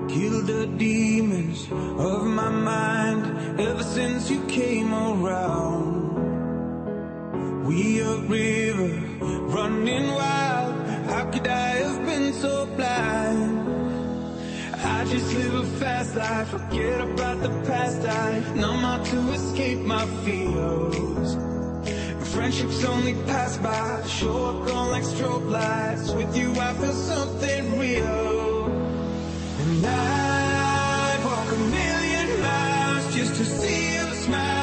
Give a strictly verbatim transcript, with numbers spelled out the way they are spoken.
Kill the demons of my mind ever since you came around. We a river running wild. How could I have been so blind? I just live a fast life, forget about the past. I numb out to escape my fears. Friendships only pass by, show up gone like strobe lights. With you I feel something real. And I'd walk a million miles just to see you smile.